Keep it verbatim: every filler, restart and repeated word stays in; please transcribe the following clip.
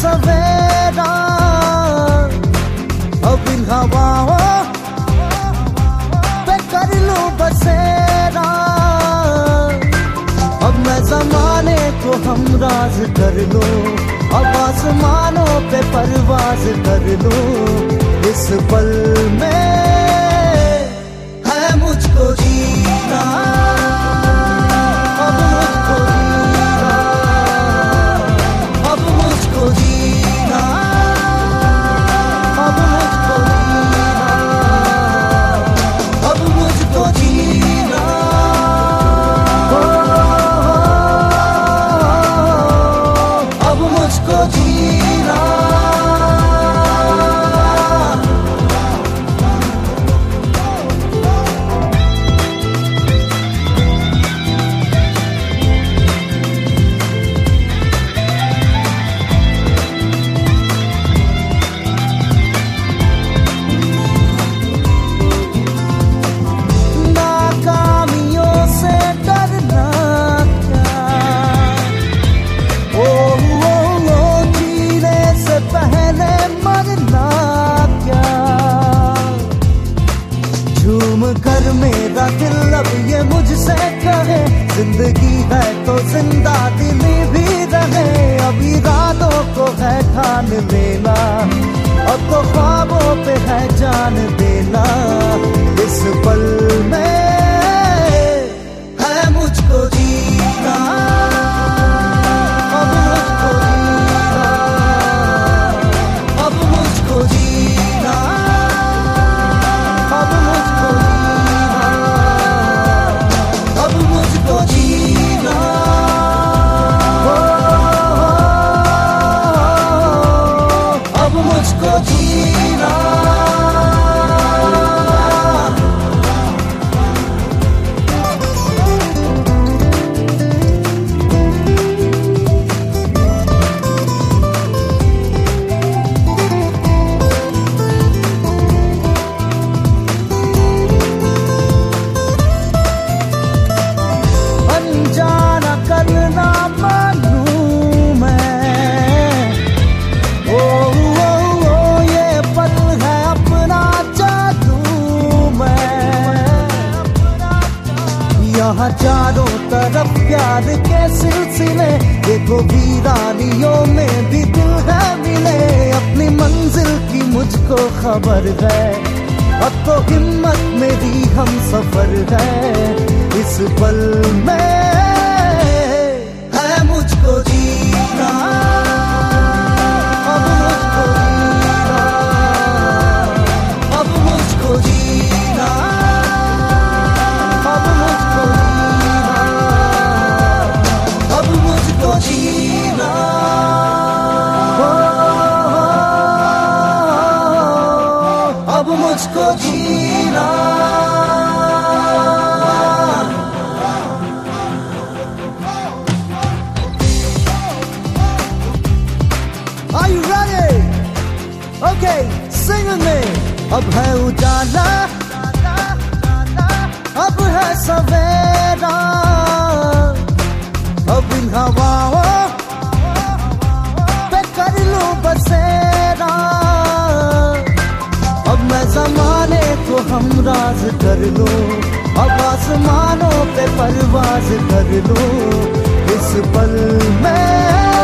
सवेरा, अब इन हवाओं पे कर लूं बसेरा। अब मैं ज़माने को हमराज कर लूं, अब आसमानों पे परवाज कर लूं। इस पल में है मुझको जीना, अब मुझको जीना, अब मुझको जीना, अब मुझको जीना, अब मुझको जीना, अब मुझको जीना। कर मेरा दिल अब ये मुझसे कहे, जिंदगी है तो जिंदा दिली भी रहे। अभी रातों को है ठान लेना, अब तो ख्वाबों पे है जान देना। इस पल में है मुझको जीना, अब मुझको जीना, अब मुझको जीना, अब मुझको जीना, अब मुझको जीना, अब मुझको जीना। करना मानूं मैं, ओ, ओ, ओ ये पल है अपना जादू मैं। यहाँ चारों तरफ प्यार के सिलसिले, देखो वीरानियों में भी दिल है मिले। अपनी मंजिल की मुझको खबर है, अब तो हिम्मत मेरी हम सफर है। इस पल में मुझको जीना, अब मुझको जीना, अब मुझको जीना, अब मुझको जीना, अब मुझको जीना, अब मुझको जीना। Are you ready? Okay, sing with me. अब है उजाला, अब है सवेरा, अब इन हवाओं पे कर लूं बसेरा। अब मैं ज़माने को हमराज कर लूं, अब आसमानों पे परवाज कर लूं। इस पल में